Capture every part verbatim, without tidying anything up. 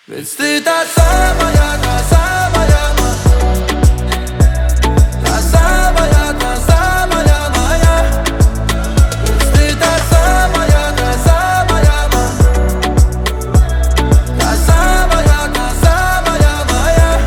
Ведь ты та самая, та самая, та самая, та самая моя. Ведь ты та самая, та самая, та самая, та самая моя.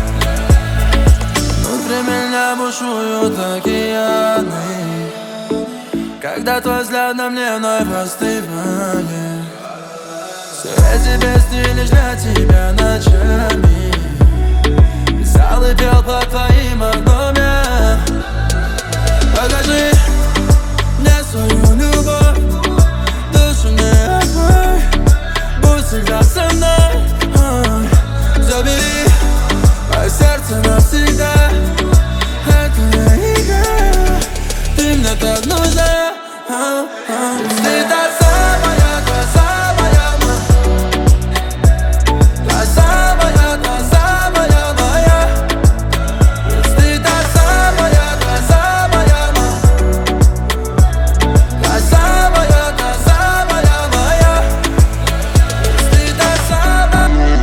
Внутри меня бушуют океаны, когда твой взгляд на мне вновь остывает. Все эти песни лишь для тебя ночами. Писал и пел по твоим одному. Покажи мне свою любовь, душу не открой, будь всегда со мной. Ой, забери мое сердце навсегда. Это не игра, ты мне так нужна. Ты та самая, та самая, та самая, та самая моя. Ты та самая, та самая, та самая, та самая моя. Ты та самая,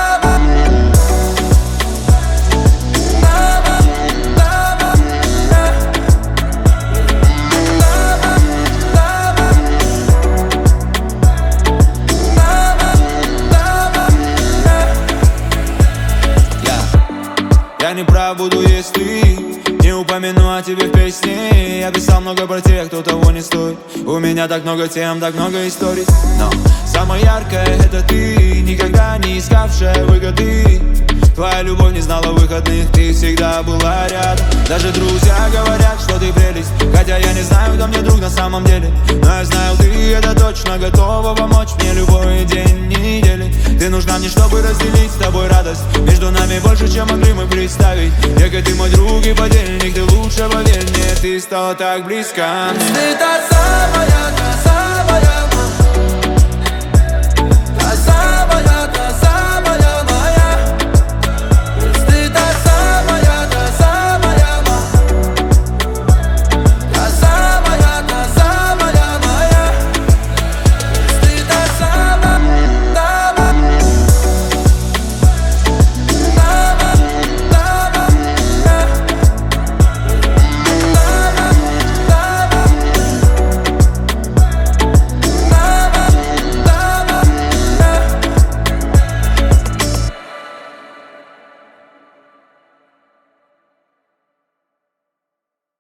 Я не прав буду, если не упомяну о тебе в песне. Я писал много про тех, кто того не стоит. У меня так много тем, так много историй. Но самое яркое это ты, никогда не искавшая выгоды. Твоя любовь не знала выходных, ты всегда была рядом. Даже друзья говорят, что ты прелесть, хотя я не знаю, кто мне друг на самом деле. Но я знаю, ты это точно готова помочь мне любой день недели. Ты нужна мне, чтобы разделить с тобой радость. Между нами больше, чем могли мы представить. Ехай, ты мой друг и подельник, ты лучше поверь мне, ты стала так близко мне. ты та самая.